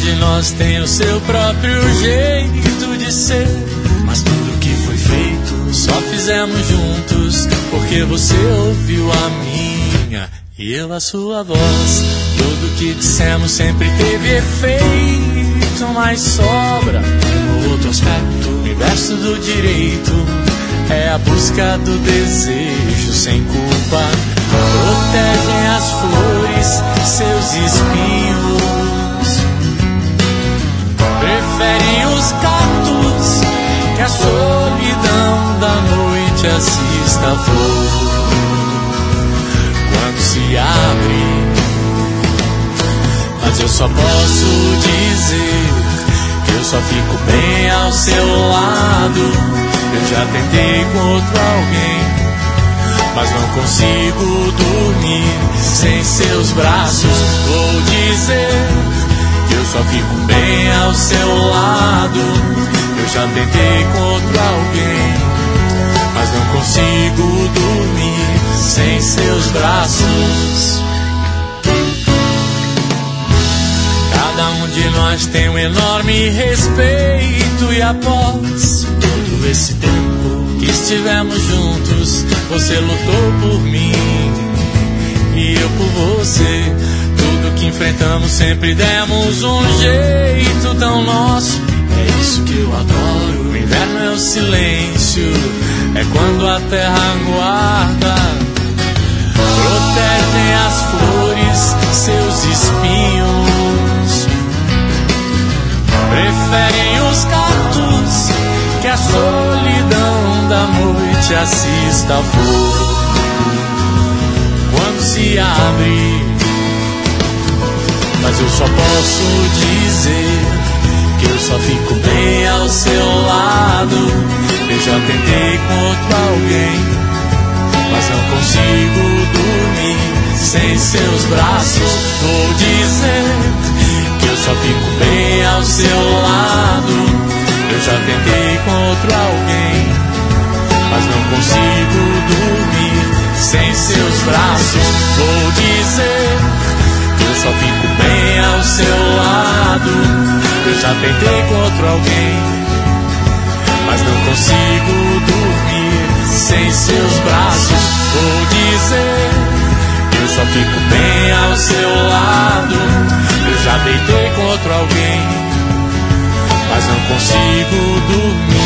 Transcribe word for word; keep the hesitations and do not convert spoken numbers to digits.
de nós tem o seu próprio jeito de ser, mas tudo que foi feito só fizemos juntos, porque você ouviu a minha e eu a sua voz. Tudo que dissemos sempre teve efeito, mas sobra um outro aspecto. O inverso do direito é a busca do desejo sem culpa. Protegem as flores, seus espinhos. Preferem os cactos, que a solidão da noite assista a flor quando se abre. Mas eu só posso dizer que eu só fico bem ao seu lado. Eu já tentei com outro alguém, mas não consigo dormir sem seus braços. Vou dizer que eu só fico bem ao seu lado. Eu já tentei com outro alguém, mas não consigo dormir sem seus braços. Cada um de nós tem um enorme respeito, e após todo esse tempo que estivemos juntos, você lutou por mim e eu por você. Tudo que enfrentamos sempre demos um jeito tão nosso. É isso que eu adoro. O inverno é o silêncio, é quando a terra aguarda. Protegem as flores, seus espinhos. Preferem os cactos, que a solidão da noite assista a flor quando se abre. Mas eu só posso dizer que eu só fico bem ao seu lado. Eu já tentei com outro alguém, mas não consigo dormir sem seus braços. Vou dizer que eu só fico bem ao seu lado. Eu já tentei com outro alguém, mas não consigo dormir sem seus braços. Vou dizer que eu só fico bem ao seu lado. Eu já tentei com outro alguém, mas não consigo dormir sem seus braços. Vou dizer que eu só fico bem ao seu lado. Eu já deitei com outro alguém, mas não consigo dormir